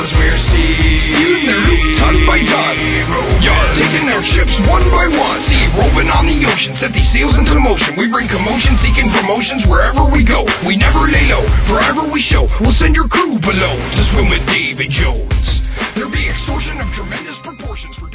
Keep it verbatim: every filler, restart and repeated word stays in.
we're sea. Stealing their loot, ton by ton. Yar, taking our ships one by one. Sea, roving on the ocean, set these sails into motion. We bring commotion, seeking promotions wherever we go. We never lay low, forever we show. We'll send your crew below to swim with Davy Jones. There'll be extortion of tremendous proportions for